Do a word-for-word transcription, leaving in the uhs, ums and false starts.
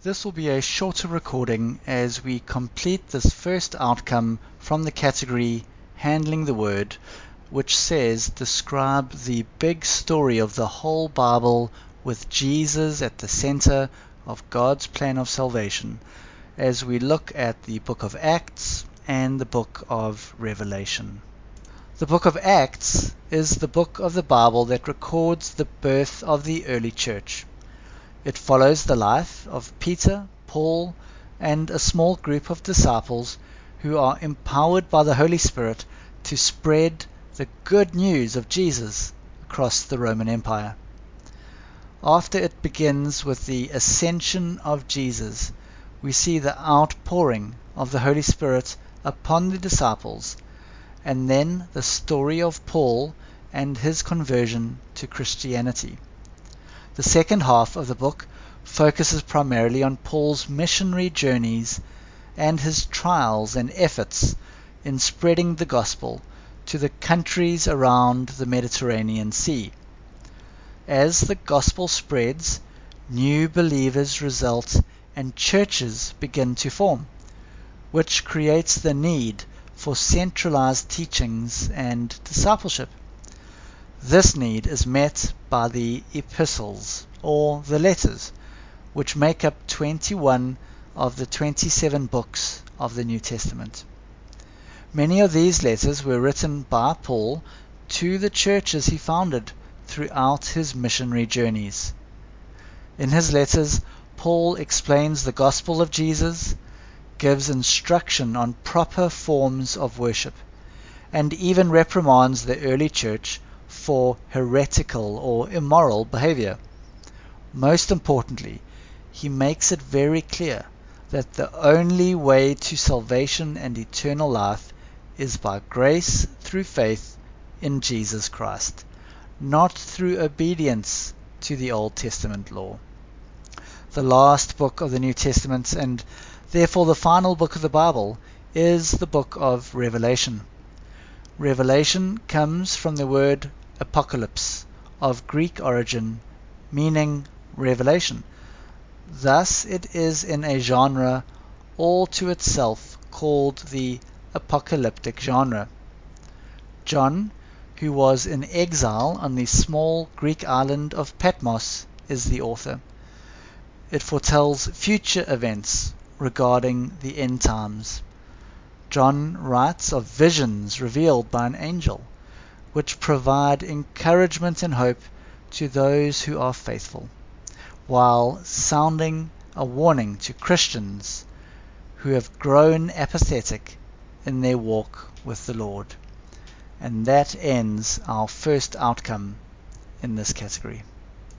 This will be a shorter recording as we complete this first outcome from the category Handling the Word, which says describe the big story of the whole Bible with Jesus at the center of God's plan of salvation, as we look at the book of Acts and the book of Revelation. The book of Acts is the book of the Bible that records the birth of the early church. It follows the life of Peter, Paul, and a small group of disciples who are empowered by the Holy Spirit to spread the good news of Jesus across the Roman Empire. After it begins with the ascension of Jesus, we see the outpouring of the Holy Spirit upon the disciples, and then the story of Paul and his conversion to Christianity. The second half of the book focuses primarily on Paul's missionary journeys and his trials and efforts in spreading the gospel to the countries around the Mediterranean Sea. As the gospel spreads, new believers result and churches begin to form, which creates the need for centralized teachings and discipleship. This need is met by the epistles, or the letters, which make up twenty-one of the twenty-seven books of the New Testament. Many of these letters were written by Paul to the churches he founded throughout his missionary journeys. In his letters, Paul explains the gospel of Jesus, gives instruction on proper forms of worship, and even reprimands the early church for heretical or immoral behavior. Most importantly, he makes it very clear that the only way to salvation and eternal life is by grace through faith in Jesus Christ, not through obedience to the Old Testament law. The last book of the New Testament, and therefore the final book of the Bible, is the book of Revelation. Revelation comes from the word apocalypse, of Greek origin, meaning revelation. Thus it is in a genre all to itself called the apocalyptic genre. John, who was in exile on the small Greek island of Patmos, is the author. It foretells future events regarding the end times. John writes of visions revealed by an angel, which provide encouragement and hope to those who are faithful, while sounding a warning to Christians who have grown apathetic in their walk with the Lord. And that ends our first outcome in this category.